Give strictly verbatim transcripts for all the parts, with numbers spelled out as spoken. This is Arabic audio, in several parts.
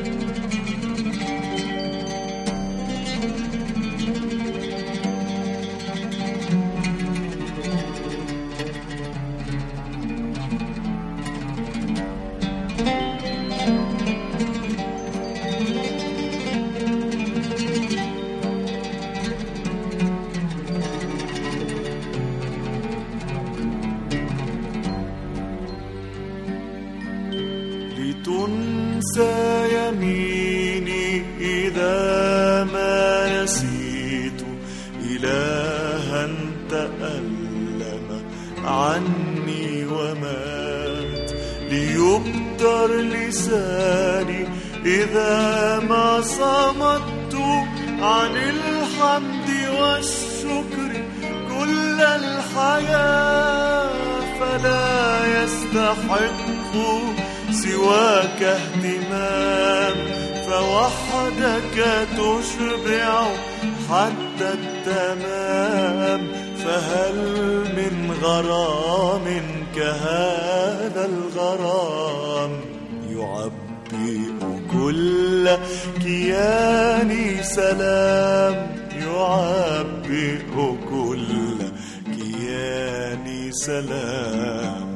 تنسى يميني إذا ما نسيت إلها تألم عني ومات، ليبتر لساني إذا ما صمت عن الحمد والشكر كل الحياة، فلا يستحق سواك اهتمام، فوحدك تشبع حتى التمام. فهل من غرام كهذا الغرام يعبئ كل كياني سلام، يعبئ كل كياني سلام.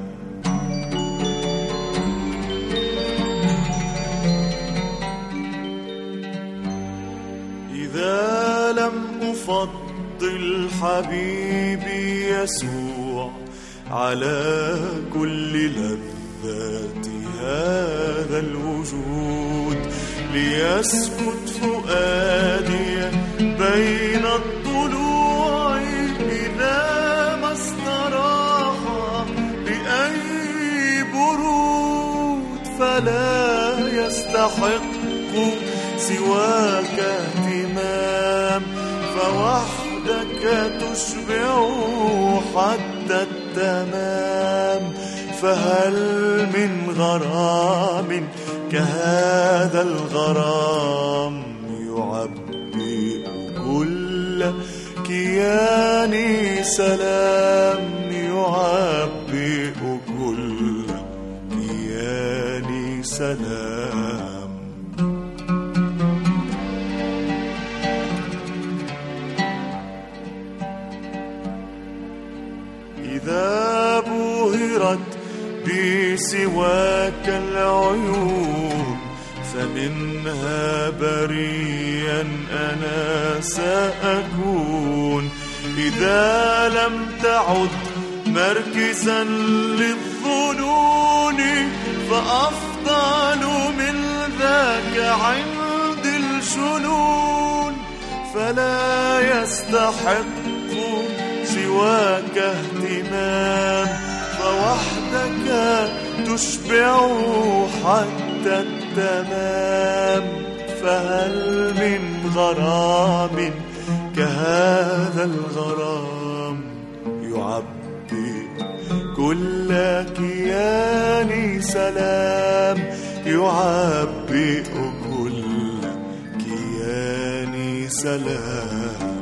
إذا لم أفضل حبيبي يسوع على كل لذات هذا الوجود، ليسكت فؤادي بين الضلوع إذا ما استراح بأي برود، فلا يستحق سواك اهتمام، فوحدك تشبع حتى التمام. فهل من غرام كهذا الغرام يعبئ كل كياني سلام، يعبئ كل كياني سلام. إذا بهرت بسواك العيون فمنها بريا أنا سأكون، إذا لم تعد مركزا للظنون فأفضل من ذاك عند الجنون، فلا يستحق سواك اهتمام، فوحدك تشبع حتى التمام. فهل من غرام كهذا الغرام يعبئ كل كياني سلام، يعبئ كل كياني سلام.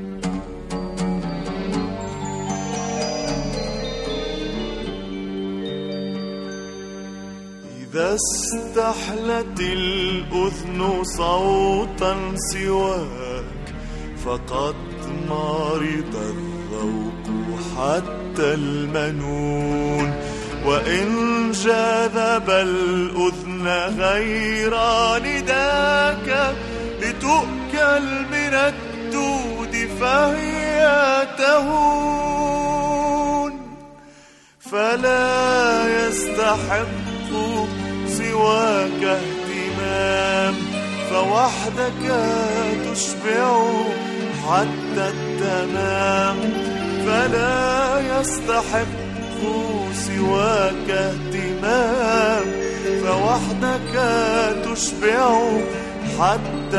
إذا استحلت الأذن صوتا سواك فقد مرض الذوق حتى المنون، وإن جاذب الأذن غير نداك لتؤكل من الدود فهي تهون، فلا يستحق سواك اهتمام، فوحدك تشبع حتى التمام. فلا يستحق سواك اهتمام، فوحدك تشبع حتى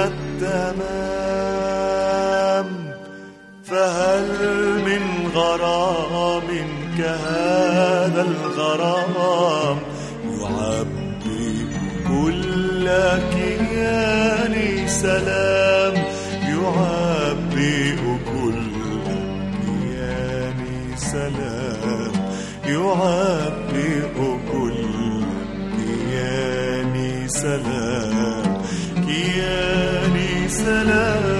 التمام. فهل من غرام كهذا الغرام يعبئ كل كياني سلام، يعبئ كل كياني سلام، يعبئ كل كياني سلام. سلام